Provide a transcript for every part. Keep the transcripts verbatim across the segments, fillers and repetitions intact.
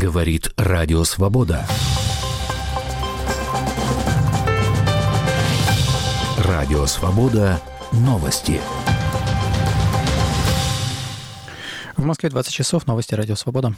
Говорит Радио Свобода. Радио Свобода. Новости. В Москве двадцать часов. Новости Радио Свобода.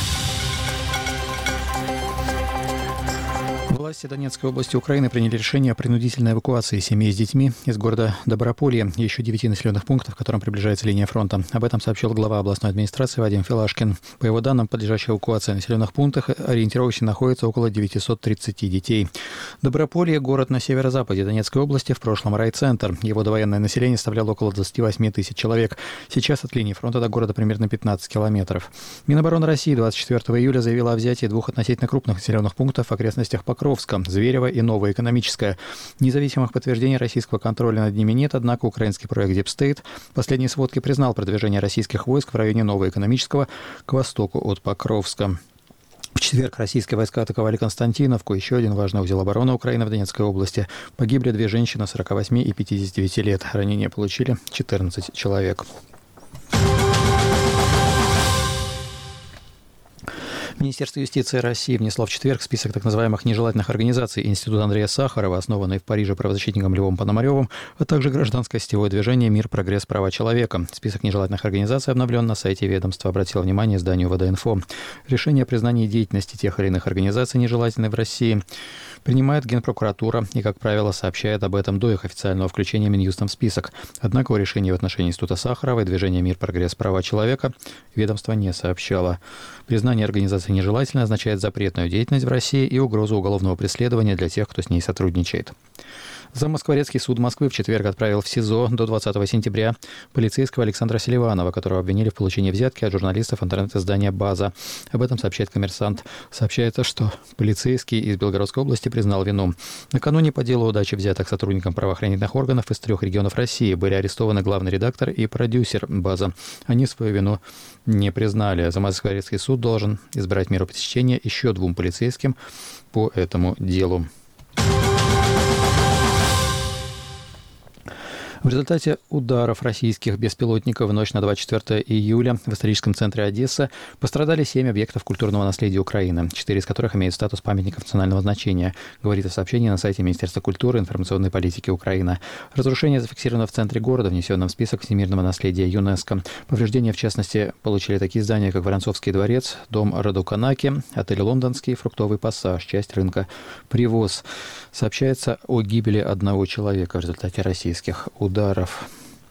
Власти Донецкой области Украины приняли решение о принудительной эвакуации семей с детьми из города Доброполье и еще девяти населенных пунктов, к которым приближается линия фронта. Об этом сообщил глава областной администрации Вадим Филашкин. По его данным, подлежащей эвакуации в населенных пунктах ориентировочно находится около девятьсот тридцать детей. Доброполье – город на северо-западе Донецкой области, в прошлом райцентр. Его довоенное население составляло около двадцати восьми тысяч человек. Сейчас от линии фронта до города примерно пятнадцать километров. Минобороны России двадцать четвёртого июля заявила о взятии двух относительно крупных населенных пунктов в окрестностях Покровска, Зверево и Новоэкономическое. Независимых подтверждений российского контроля над ними нет, однако украинский проект Deep State в последней сводке признал продвижение российских войск в районе Новоэкономического к востоку от Покровска. В четверг российские войска атаковали Константиновку, еще один важный узел обороны Украины в Донецкой области. Погибли две женщины сорока восьми и пятидесяти девяти лет. Ранения получили четырнадцать человек. Министерство юстиции России внесло в четверг в список так называемых нежелательных организаций Институт Андрея Сахарова, основанный в Париже правозащитником Львом Пономаревым, а также гражданское сетевое движение «Мир, прогресс, права человека». Список нежелательных организаций обновлен на сайте ведомства, обратило внимание изданию ВД-Инфо. Решение о признании деятельности тех или иных организаций нежелательной в России принимает Генпрокуратура и, как правило, сообщает об этом до их официального включения Минюстом в список. Однако о решении в отношении Института Сахарова и движения «Мир, прогресс, права человека» ведомство не сообщало. Признание организации нежелательно означает запретную деятельность в России и угрозу уголовного преследования для тех, кто с ней сотрудничает. Замоскворецкий суд Москвы в четверг отправил в СИЗО до двадцатого сентября полицейского Александра Селиванова, которого обвинили в получении взятки от журналистов интернет-издания «База». Об этом сообщает «Коммерсант». Сообщается, что полицейский из Белгородской области признал вину. Накануне по делу о даче взяток сотрудникам правоохранительных органов из трех регионов России были арестованы главный редактор и продюсер «База». Они свою вину не признали. Замоскворецкий суд должен избрать меру пресечения еще двум полицейским по этому делу. В результате ударов российских беспилотников в ночь на двадцать четвёртого июля в историческом центре Одессы пострадали семь объектов культурного наследия Украины, четыре из которых имеют статус памятников национального значения, говорит в сообщении на сайте Министерства культуры и информационной политики Украины. Разрушение зафиксировано в центре города, внесенном в список всемирного наследия ЮНЕСКО. Повреждения, в частности, получили такие здания, как Воронцовский дворец, дом Радуканаки, отель «Лондонский», фруктовый пассаж, часть рынка «Привоз». Сообщается о гибели одного человека в результате российских ударов. ударов.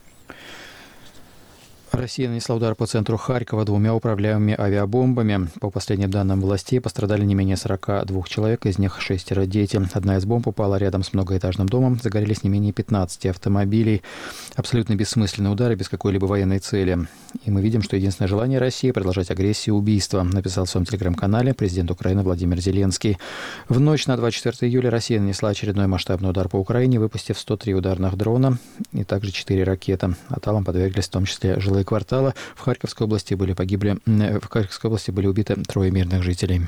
Россия нанесла удар по центру Харькова двумя управляемыми авиабомбами. По последним данным властей, пострадали не менее сорока двух человек, из них шестеро дети. Одна из бомб упала рядом с многоэтажным домом, загорелись не менее пятнадцати автомобилей. Абсолютно бессмысленные удары без какой-либо военной цели. И мы видим, что единственное желание России – продолжать агрессию и убийство, написал в своем телеграм-канале президент Украины Владимир Зеленский. В ночь на двадцать четвёртого июля Россия нанесла очередной масштабный удар по Украине, выпустив сто три ударных дрона и также четыре ракеты. Атакам подверглись в том числе жилые кварталы. В Харьковской области были погибли, в Харьковской области были убиты трое мирных жителей.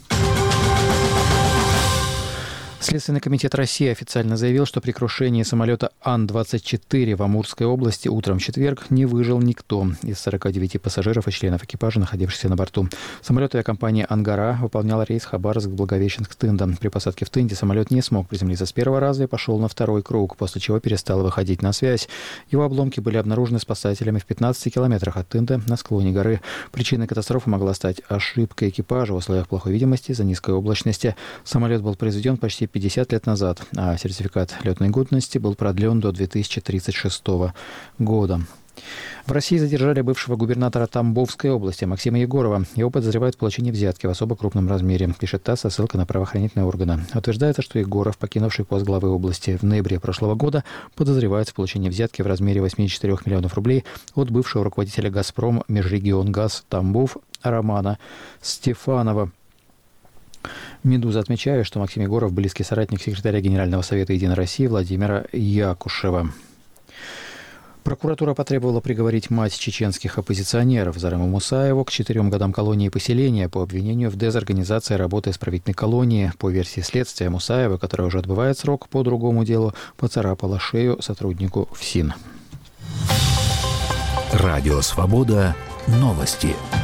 Следственный комитет России официально заявил, что при крушении самолета Ан двадцать четыре в Амурской области утром в четверг не выжил никто из сорока девяти пассажиров и членов экипажа, находившихся на борту. Самолет авиакомпании «Ангара» выполнял рейс Хабаровск-Благовещенск-Тында. При посадке в Тынде самолет не смог приземлиться с первого раза и пошел на второй круг, после чего перестал выходить на связь. Его обломки были обнаружены спасателями в пятнадцати километрах от Тынды на склоне горы. Причиной катастрофы могла стать ошибка экипажа в условиях плохой видимости из-за низкой облачности. Самолет был произведен почти пятьдесят лет назад, а сертификат летной годности был продлен до две тысячи тридцать шестого года. В России задержали бывшего губернатора Тамбовской области Максима Егорова. Его подозревают в получении взятки в особо крупном размере, пишет ТАСС со ссылкой на правоохранительные органы. Утверждается, что Егоров, покинувший пост главы области в ноябре прошлого года, подозревается в получении взятки в размере восемьдесят четыре миллионов рублей от бывшего руководителя «Газпром» Межрегионгаз Тамбов Романа Стефанова. «Медуза» отмечает, что Максим Егоров – близкий соратник секретаря Генерального совета «Единой России» Владимира Якушева. Прокуратура потребовала приговорить мать чеченских оппозиционеров Зарему Мусаеву к четырем годам колонии и поселения по обвинению в дезорганизации работы исправительной колонии. По версии следствия, Мусаева, которая уже отбывает срок по другому делу, поцарапала шею сотруднику ФСИН. Радио «Свобода». Новости.